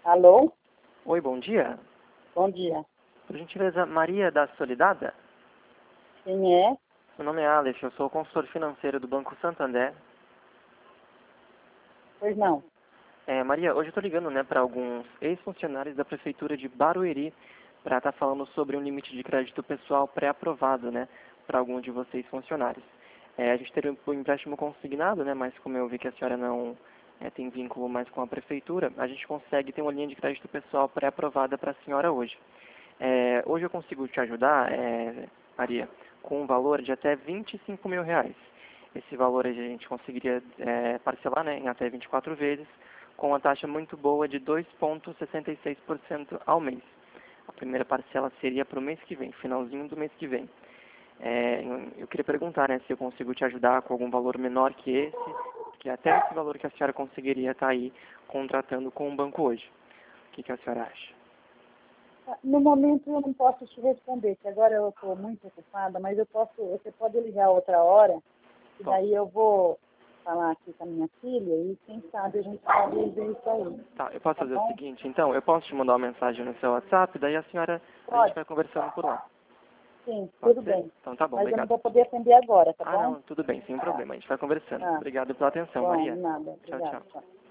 Alô? Oi, bom dia. Bom dia. Por gentileza, Maria da Solidada? Quem é? Meu nome é Aleph, eu sou consultor financeiro do Banco Santander. Pois não. Maria, hoje eu estou ligando para alguns ex-funcionários da Prefeitura de Barueri para estar falando sobre um limite de crédito pessoal pré-aprovado, para algum de vocês funcionários. A gente teria um empréstimo consignado, mas como eu vi que a senhora não tem vínculo mais com a Prefeitura, a gente consegue ter uma linha de crédito pessoal pré-aprovada para a senhora hoje. Hoje eu consigo te ajudar, Maria, com um valor de até R$ 25 mil. Esse valor a gente conseguiria parcelar em até 24 vezes, com uma taxa muito boa de 2,66% ao mês. A primeira parcela seria para o mês que vem, finalzinho do mês que vem. Eu queria perguntar se eu consigo te ajudar com algum valor menor que esse, que até esse valor que a senhora conseguiria estar aí contratando com o banco hoje. O que a senhora acha? No momento eu não posso te responder, que agora eu estou muito ocupada, mas você pode ligar outra hora, e daí eu vou falar aqui com a minha filha e quem sabe a gente pode ver isso aí. Tá, eu posso fazer o seguinte, então, eu posso te mandar uma mensagem no seu WhatsApp, daí a senhora, a gente vai conversando por lá. Sim, Pode tudo ser? bem. Então tá bom, Mas eu não obrigado. vou poder atender agora, tá bom? Não, tudo bem, sem problema, a gente vai conversando. Ah, Obrigado pela atenção, bom, Maria. nada. Tchau, Obrigada. tchau. Tchau.